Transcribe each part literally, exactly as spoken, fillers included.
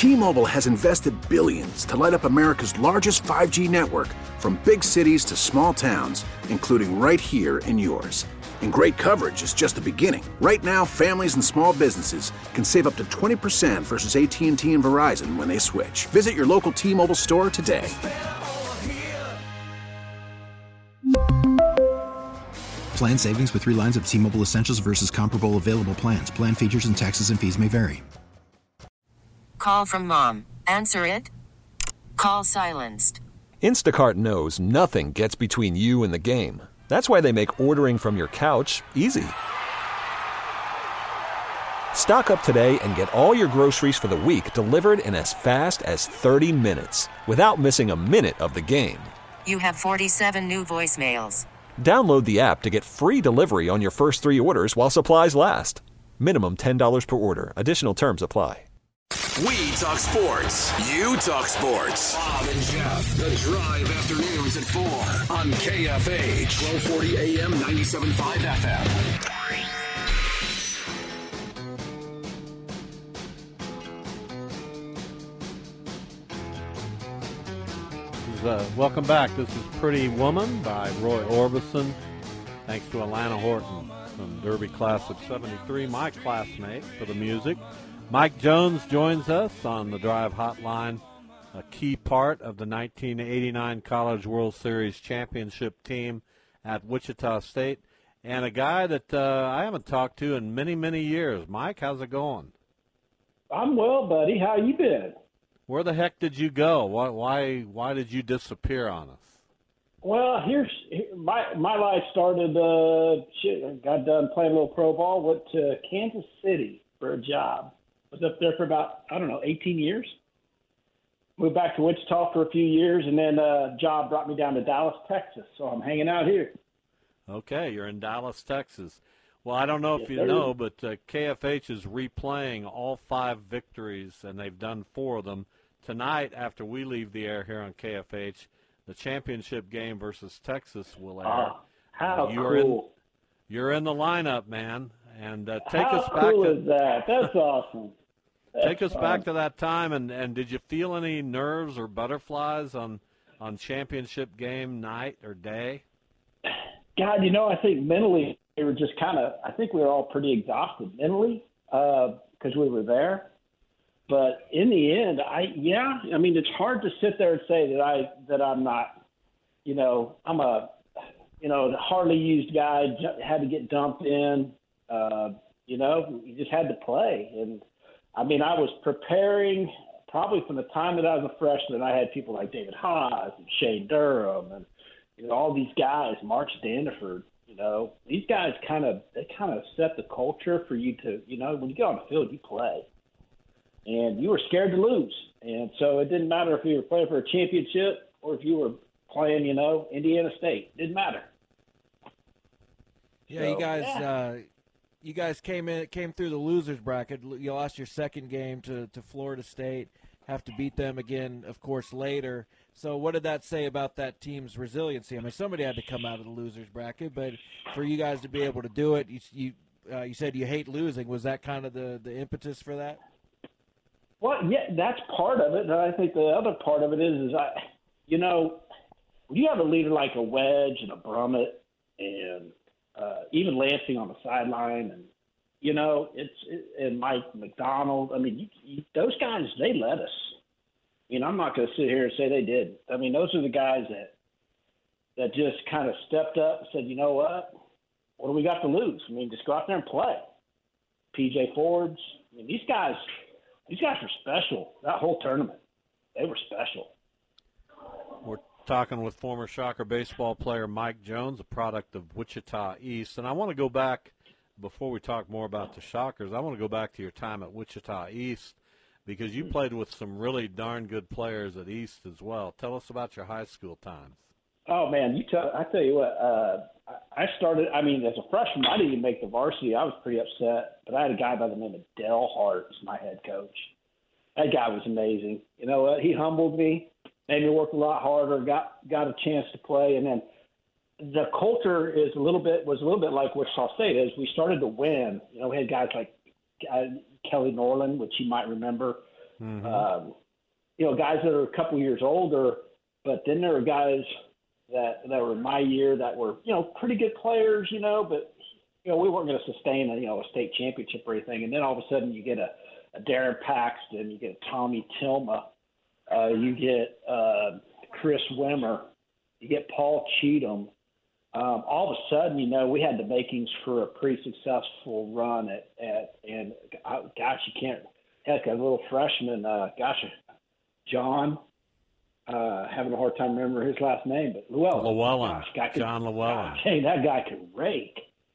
T-Mobile has invested billions to light up America's largest five G network, from big cities to small towns, including right here in yours. And great coverage is just the beginning. Right now, families and small businesses can save up to twenty percent versus A T and T and Verizon when they switch. Visit your local T-Mobile store today. Plan savings with three lines of T-Mobile Essentials versus comparable available plans. Plan features and taxes and fees may vary. Call from mom. Answer it. Call silenced. Instacart knows nothing gets between you and the game. That's why they make ordering from your couch easy. Stock up today and get all your groceries for the week delivered in as fast as thirty minutes without missing a minute of the game. You have forty-seven new voicemails. Download the app to get free delivery on your first three orders while supplies last. Minimum ten dollars per order. Additional terms apply. We talk sports. You talk sports. Bob and Jeff, the Drive afternoons at four on K F H, twelve forty A M, ninety-seven point five F M. Uh, welcome back. This is Pretty Woman by Roy Orbison. Thanks to Alana Horton from Derby Class of seventy-three, my classmate for the music. Mike Jones joins us on the Drive Hotline, a key part of the nineteen eighty-nine College World Series championship team at Wichita State, and a guy that uh, I haven't talked to in many, many years. Mike, how's it going? I'm well, buddy. How you been? Where the heck did you go? Why why why did you disappear on us? Well, here's my my life started. Uh, shit, I got done playing a little pro ball. Went to Kansas City for a job. Was up there for about I don't know eighteen years. Moved back to Wichita for a few years, and then a uh, job brought me down to Dallas, Texas. So I'm hanging out here. Okay, you're in Dallas, Texas. Well, I don't know if yes, you sir. know, but uh, K F H is replaying all five victories, and they've done four of them. Tonight, after we leave the air here on K F H, the championship game versus Texas will air. Oh, how uh, you're cool. In, you're in the lineup, man. And uh, take how us back cool to is that? That's awesome. That's take us fun. back to that time, and, and did you feel any nerves or butterflies on, on championship game night or day? God, you know, I think mentally we were just kind of – I think we were all pretty exhausted mentally because uh, we were there. But in the end, I yeah, I mean, it's hard to sit there and say that I that I'm not, you know, I'm a, you know, hardly used guy, had to get dumped in, uh, you know, you just had to play. And I mean, I was preparing probably from the time that I was a freshman. I had people like David Haas and Shane Durham and you know all these guys, Mark Standiford. You know, these guys kind of they kind of set the culture for you to, you know, when you get on the field, you play. And you were scared to lose. And so it didn't matter if you were playing for a championship or if you were playing, you know, Indiana State. It didn't matter. Yeah, so, you guys yeah. uh, you guys came in came through the losers bracket. You lost your second game to, to Florida State. Have to beat them again, of course, later. So what did that say about that team's resiliency? I mean, somebody had to come out of the losers bracket, but for you guys to be able to do it, you you, uh, you said you hate losing. Was that kind of the, the impetus for that? Well, yeah, that's part of it. And I think the other part of it is, is I, you know, when you have a leader like a Wedge and a Brummett and uh, even Lansing on the sideline, and you know, it's it, and Mike McDonald. I mean, you, you, those guys, they led us. You know, I'm not going to sit here and say they did. I mean, those are the guys that that just kind of stepped up and said, you know what, what do we got to lose? I mean, just go out there and play. P J Fords. I mean, these guys. These guys were special. That whole tournament, they were special. We're talking with former Shocker baseball player Mike Jones, a product of Wichita East. And I want to go back, before we talk more about the Shockers, I want to go back to your time at Wichita East because you played with some really darn good players at East as well. Tell us about your high school times. Oh, man, you tell, I tell you what, uh, I started, I mean, as a freshman, I didn't even make the varsity. I was pretty upset. But I had a guy by the name of Dell Hart as my head coach. That guy was amazing. You know what? He humbled me, made me work a lot harder, got got a chance to play. And then the culture is a little bit was a little bit like Wichita State. As we started to win, you know, we had guys like uh, Kelly Norland, which you might remember. Mm-hmm. Um, you know, guys that are a couple years older, but then there were guys that that were my year that were, you know, pretty good players, you know, but, you know, we weren't going to sustain a, you know, a state championship or anything. And then all of a sudden you get a, a Darren Paxton, you get a Tommy Tilma, uh, you get uh, Chris Wimmer, you get Paul Cheatham. Um, all of a sudden, you know, we had the makings for a pretty successful run at, at and uh, gosh, you can't, heck, a little freshman, uh, gosh, John, uh, having a hard time remembering his last name, but Llewellyn. Llewellyn, gosh, guy could, John Llewellyn. Gosh, dang, that guy could rake.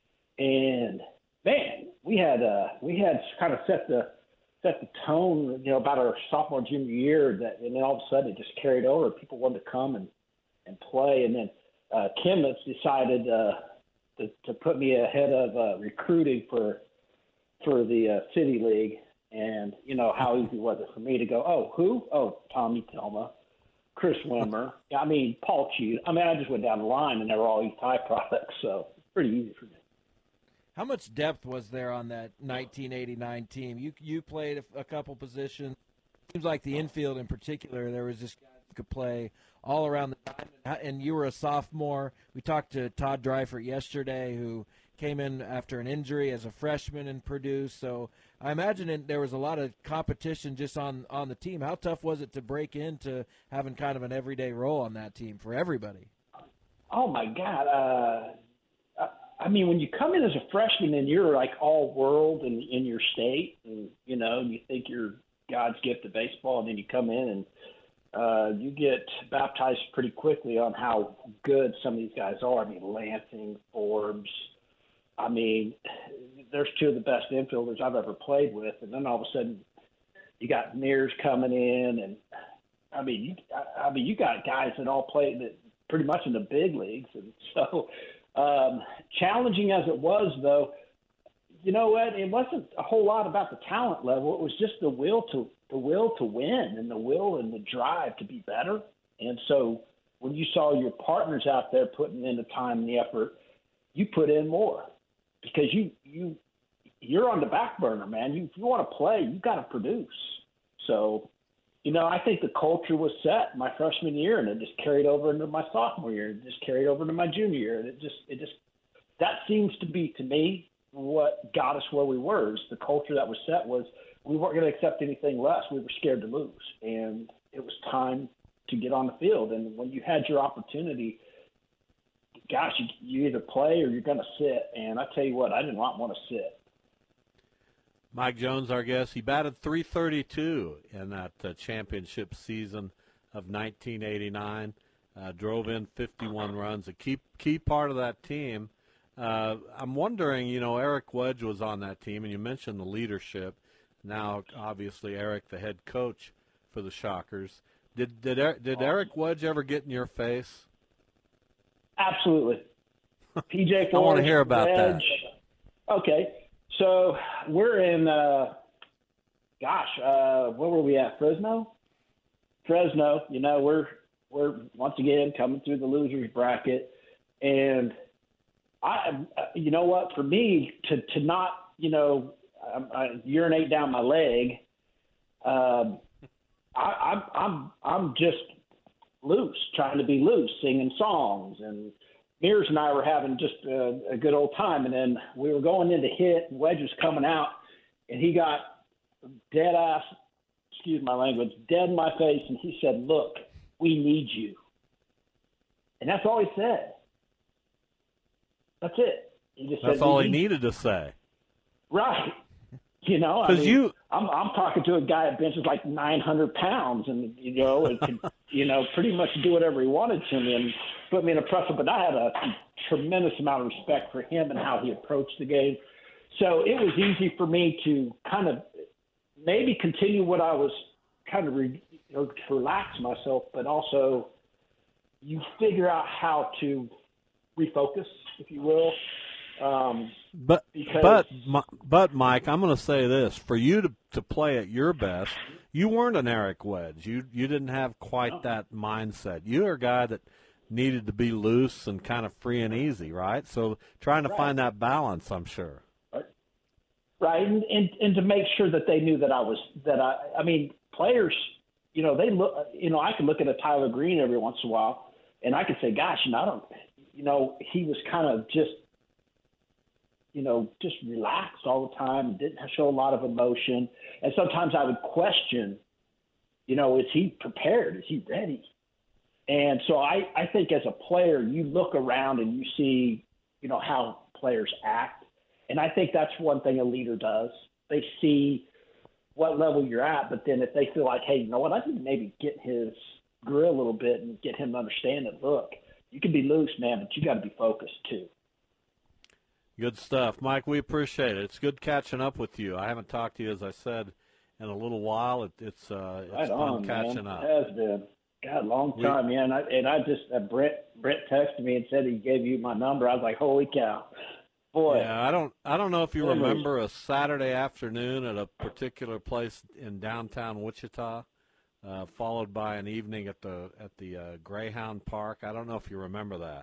And man, we had uh, we had kind of set the set the tone, you know, about our sophomore junior year. That and then all of a sudden it just carried over. People wanted to come and, and play, and then uh, Kimmons decided uh, to to put me ahead of uh, recruiting for for the uh, city league. And you know how easy was it for me to go? Oh, who? Oh, Tommy Tilma, Chris Wimmer. I mean, Paul Cheatham. I mean, I just went down the line, and they were all East High products, so it's pretty easy for me. How much depth was there on that nineteen eighty-nine team? You you played a, a couple positions. Seems like the infield in particular, there was just guys who could play all around the diamond. And you were a sophomore. We talked to Todd Dreifert yesterday, who came in after an injury as a freshman in Purdue. So I imagine it, there was a lot of competition just on, on the team. How tough was it to break into having kind of an everyday role on that team for everybody? Oh, my God. Uh, I mean, when you come in as a freshman and you're like all world in, in your state, and, you know, you think you're God's gift to baseball, and then you come in and uh, you get baptized pretty quickly on how good some of these guys are. I mean, Lansing, Forbes. I mean, there's two of the best infielders I've ever played with, and then all of a sudden you got Mears coming in, and I mean, you, I, I mean, you got guys that all play that pretty much in the big leagues, and so um, challenging as it was, though, you know what? It wasn't a whole lot about the talent level. It was just the will to the will to win and the will and the drive to be better. And so when you saw your partners out there putting in the time and the effort, you put in more. Because you you you're on the back burner, man. You if you want to play, you got to produce. So, you know, I think the culture was set my freshman year, and it just carried over into my sophomore year, and just carried over into my junior year, and it just it just that seems to be to me what got us where we were. Is the culture that was set was we weren't going to accept anything less. We were scared to lose, and it was time to get on the field. And when you had your opportunity, gosh, you, you either play or you're going to sit. And I tell you what, I did not want to sit. Mike Jones, our guest, he batted three thirty-two in that uh, championship season of nineteen eighty-nine, uh, drove in fifty-one runs, a key, key part of that team. Uh, I'm wondering, you know, Eric Wedge was on that team, and you mentioned the leadership. Now, obviously, Eric, the head coach for the Shockers. Did did, er, did Eric Wedge ever get in your face? Absolutely. P J Forge, I want to hear about Wedge. that. Okay. So we're in, uh, gosh, uh, where were we at? Fresno? Fresno. You know, we're, we're once again coming through the losers bracket. And, I, you know what, for me to, to not, you know, I, I urinate down my leg, um, I, I'm, I'm, I'm just loose, trying to be loose, singing songs. And Mears and I were having just a, a good old time. And then we were going into hit, and Wedge was coming out, and he got dead ass, excuse my language, dead in my face. And he said, "Look, we need you." And that's all he said. That's it. He just That's said, all we he need needed to say. Right. You know, I Because mean, you, I'm I'm talking to a guy that benches like nine hundred pounds, and you know, and could, you know, pretty much do whatever he wanted to me and put me in a pressure. But I had a tremendous amount of respect for him and how he approached the game. So it was easy for me to kind of maybe continue what I was kind of re, you know, to relax myself, but also you figure out how to refocus, if you will. Um, but but but Mike, I'm going to say this: for you to, to play at your best, you weren't an Eric Wedge. You you didn't have quite no. that mindset. You're a guy that needed to be loose and kind of free and easy, right? So trying to right. find that balance, I'm sure. Right, right, and, and and to make sure that they knew that I was that I. I mean, players, you know, they look, you know, I can look at a Tyler Green every once in a while, and I could say, gosh, you know, I don't, you know, he was kind of just, you know, just relaxed all the time, didn't show a lot of emotion. And sometimes I would question, you know, is he prepared? Is he ready? And so I, I think as a player, you look around and you see, you know, how players act. And I think that's one thing a leader does. They see what level you're at, but then if they feel like, hey, you know what, I need to maybe get his grill a little bit and get him to understand that, look, you can be loose, man, but you got to be focused too. Good stuff. Mike, we appreciate it. It's good catching up with you. I haven't talked to you, as I said, in a little while. It, it's uh, it's right fun on, catching man. up. It has been. God, long time, we, man. I, and I just, uh, Brett, Brett texted me and said he gave you my number. I was like, holy cow. Boy. Yeah, I don't I don't know if you remember a Saturday afternoon at a particular place in downtown Wichita, uh, followed by an evening at the at the uh, Greyhound Park. I don't know if you remember that.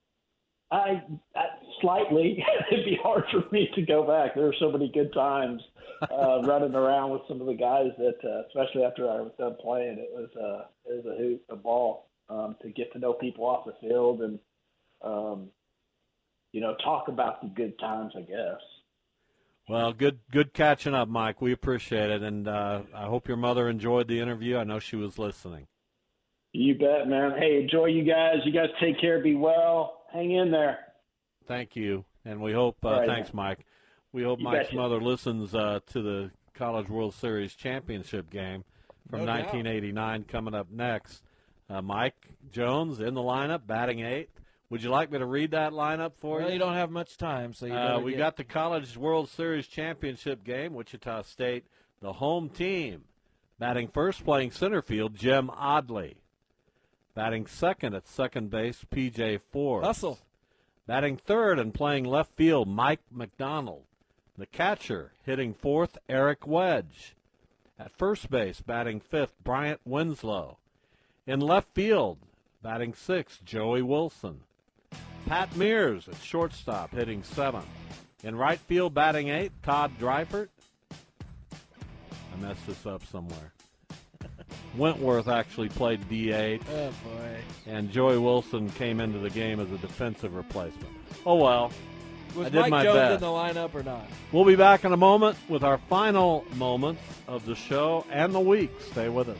I, I slightly. It'd be hard for me to go back. There were so many good times uh, running around with some of the guys that, uh, especially after I was done playing, it was uh, it was a hoot, a ball um, to get to know people off the field and. Um, You know, talk about the good times, I guess. Well, good good catching up, Mike. We appreciate it, and uh, I hope your mother enjoyed the interview. I know she was listening. You bet, man. Hey, enjoy you guys. You guys take care. Be well. Hang in there. Thank you, and we hope uh, – right, thanks, man. Mike. We hope You Mike's betcha. mother listens uh, to the College World Series championship game from No doubt. nineteen eighty-nine coming up next. Uh, Mike Jones in the lineup, batting eighth. Would you like me to read that lineup for Well, you? you don't have much time, so you Uh, better we get... got the College World Series championship game, Wichita State, the home team. Batting first, playing center field, Jim Odley. Batting second at second base, P J Forbes. Hustle. Batting third and playing left field, Mike McDonald. The catcher, hitting fourth, Eric Wedge. At first base, batting fifth, Bryant Winslow. In left field, batting sixth, Joey Wilson. Pat Mears at shortstop, hitting seventh. In right field, batting eighth, Todd Dreifert. I messed this up somewhere. Wentworth actually played D H. Oh, boy. And Joey Wilson came into the game as a defensive replacement. Oh, well. Was I did Mike my Jones best. in the lineup or not? We'll be back in a moment with our final moments of the show and the week. Stay with us.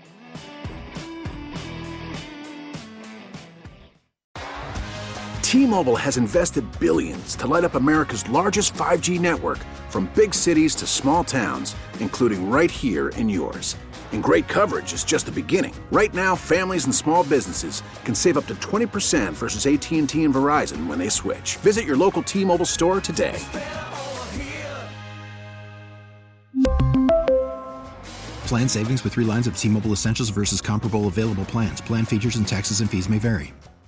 T-Mobile has invested billions to light up America's largest five G network, from big cities to small towns, including right here in yours. And great coverage is just the beginning. Right now, families and small businesses can save up to twenty percent versus A T and T and Verizon when they switch. Visit your local T-Mobile store today. Plan savings with three lines of T-Mobile Essentials versus comparable available plans. Plan features and taxes and fees may vary.